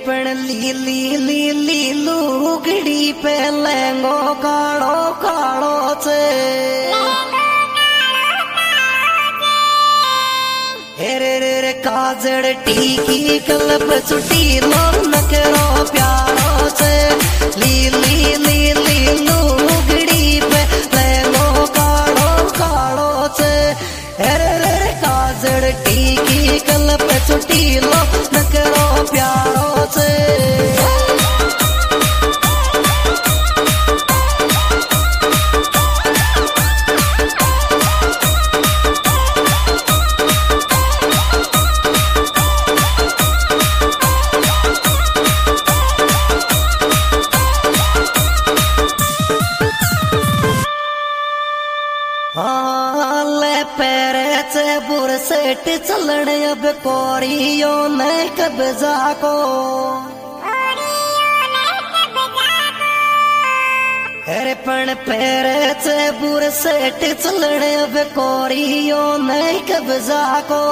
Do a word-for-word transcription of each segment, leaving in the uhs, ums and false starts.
पण लीली लीली लुगड़ी पे लहंगो काड़ो काड़ो छे हेरे रे रे काजड़ टीकी कलप छुटी लो नकरो प्यारो छे लीली लीली लुगड़ी पे लहंगो काड़ो काड़ो छे हेरे रे रे काजड़ टीकी कलप छुटी लो नकरो प्यारो छे बुरसेट चलन अब कोरियो न कब जाको अरे पण पैरे से बुरसेट चलन अब कोरियो न कब जाको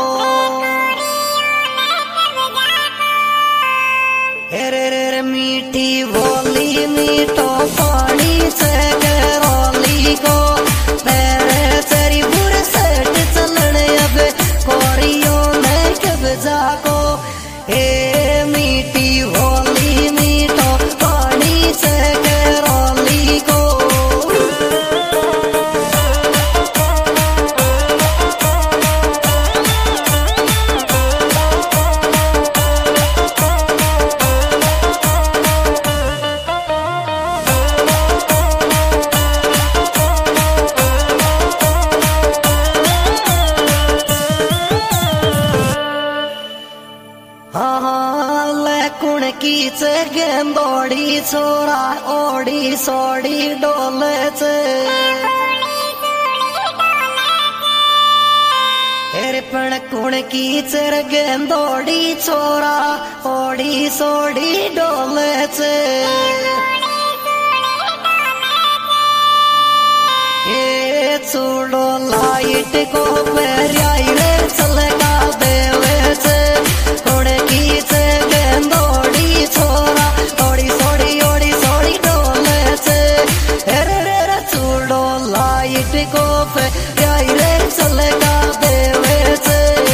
अरे रे मीठी बोली मीठो पानी से करोली को पैरे तेरी बुरसेट चलन अब कोरियो न कब जाको ए मीठी होली मीठो पानी से करोली को की चे गेंदोड़ी छोरा ओड़ी सोड़ी डोले चे हेरे पण कुण की चर गेंदोड़ी छोरा ओड़ी सोड़ी डोले चे ये चूड़ो लाइट को पेरियाई रे चलका देवे चे कुण की चे गेंदोड़ी छोरा ओड़ी सोड़ी ओड़ी सोड़ी डोले से हेरे रे रे चूड़ो लाइट को पे प्याई रे चलेगा देवे से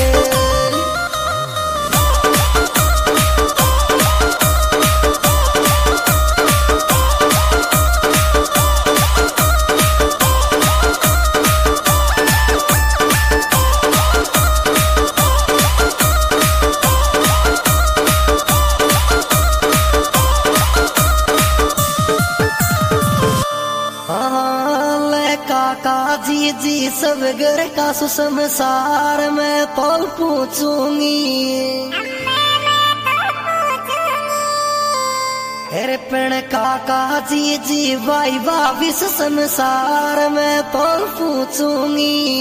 जी जी सब घर का सुसंसार में तोल पूछूंगी हेरे पण काका जी जी भाई भाविस संसार में तोल पूछूंगी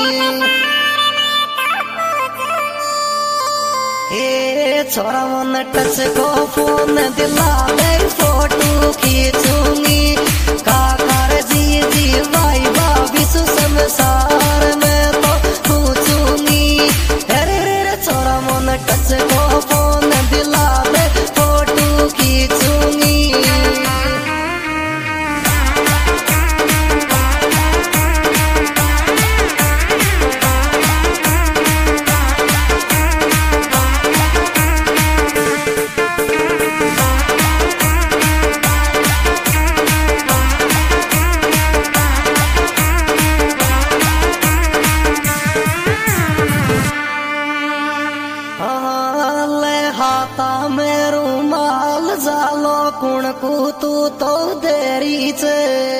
ए छोरा मन टच को फोन दिला दे फोटो खींचूंगी काका जी जी भाई भाविस संसार में तो पूछूंगी हेरे रे छोरा मन टच को फोन दिला दे फोटो खींचूंगी कुण को तू तो देरी छे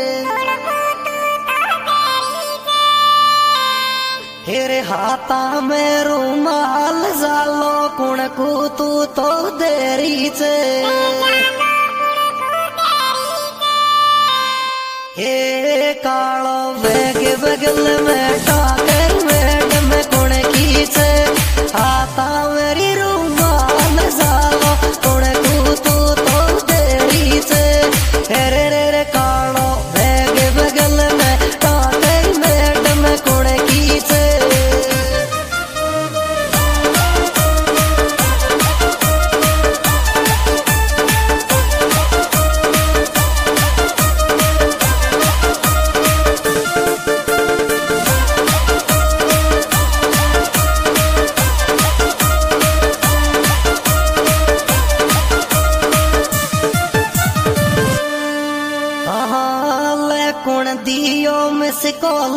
हेरे हाथा में रुमाल जालो कुण को तू तो देरी छे हे कालो बैग बगल में टाकर मैडम कुण की छे हाथा मेरी रुमाल जालो कुण को तू हेरे रे रे कालो बैग बगल में टाकर मैडम कुण की छे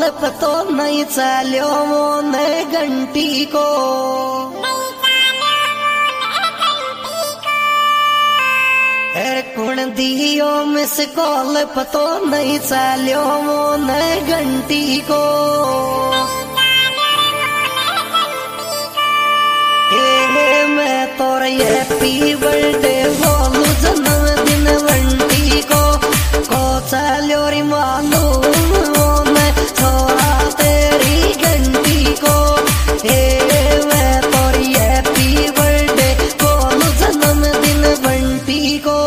पतो नहीं चलो मोने घंटी को। कुण दियो मिस कॉल पतो नहीं चलो मोने घंटी को। ए मैं तोर हैप्पी बर्थडे बोलू जन्मदिन बंटी को। को चलो री मालूम मैं छोड़ा तेरी घंटी को। ए मैं तोर हैप्पी बर्थडे बोलू जन्मदिन बंटी को।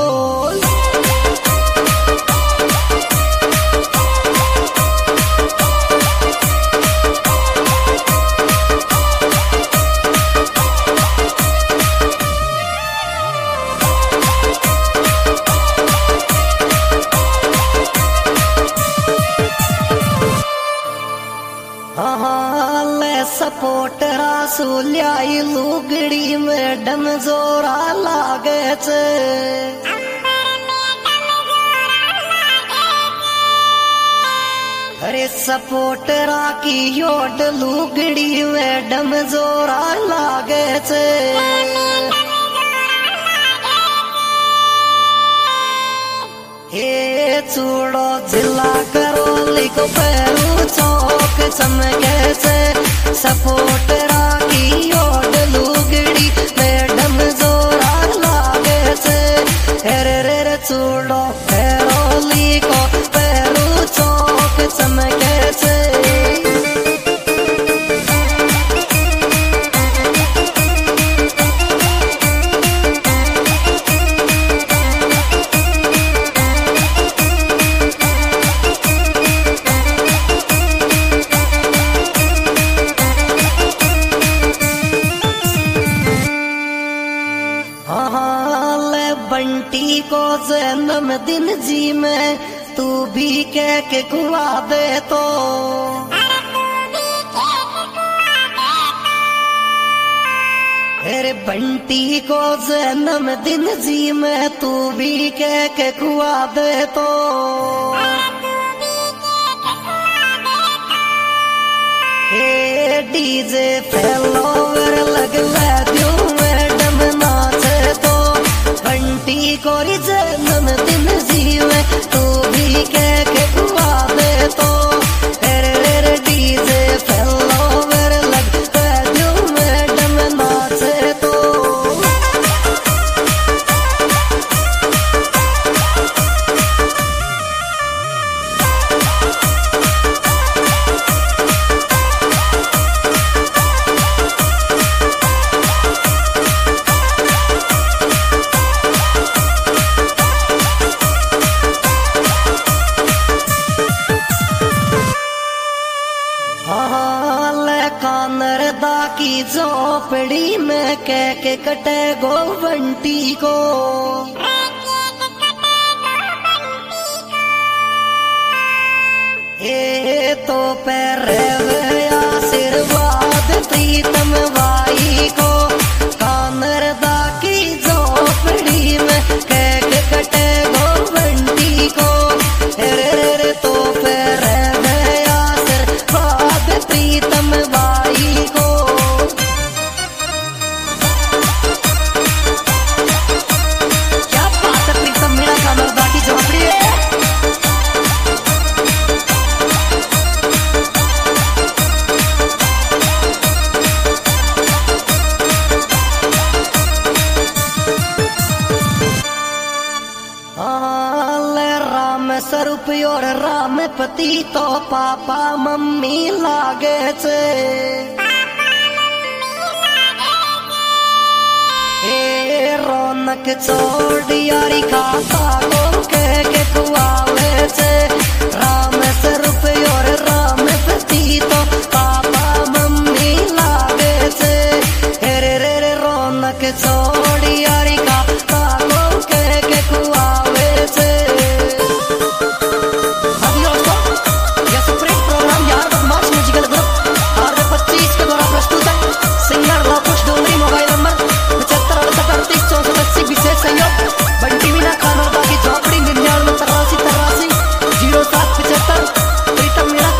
सपोर्ट रासू ल्याई लुगड़ी मैडम जोरा लागे छे। अरे सपोर्ट राखी योड लुगड़ी मैडम जोरा लागे छे। हे चूड़ो जिला करोली को पैरू चौक चमके से। सपोर्ट राखी ओढ़ लुगड़ी मैडम जोरा लागे से। रे रे रे चूड़ो करोली को पैरू चौक चमके से। बंटी को जन्मदिन जी में तू भी कह के खुआ दे तो। अरे बंटी को जन्मदिन जी में तू भी कह के खुआ दे तो। हे डीजे फैलोवर लगवा दो मैडम नाचे तो। बंटी को जन्मदिन जी में तू भी कह के खुआ दे तो। रे रे डीजे फैलोवर लगवा दो मैडम नाचे तो। कानरदा की झोपड़ी में कह के कटे गो बंटी को। ए तो पैर आशीर्वाद प्रीतम भाई को। कानरदा की झोपड़ी में कह के कटे गो बंटी को। रे रे तो पैर आशीर्वाद प्रीतम भाई को। क्या बात है प्रीतम, मेरा कानरदा की झोपड़ी है। स्वरूप और राम पति तो पापा मम्मी लागे छे। ए रौनक चौड़ियारी खाता को कह के खुआवे छे। राम स्वरूप और राम पति तो पापा मम्मी लागे छे। रे रे रे रौनक चौड़ियारी खाता को कह के खुआवे छे। बंटी मीना कानरदा की झोपड़ी निन्यानवे तिरासी तिरासी जीरो सात पचहत्तर। प्रीतम मीना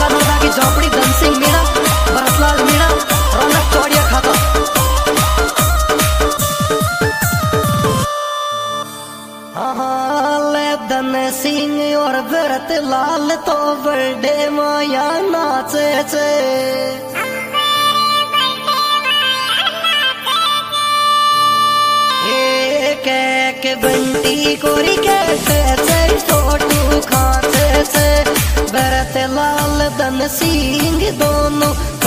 कोरी कहते से फोटो खाते से भरत लाल धन सिंह दोनों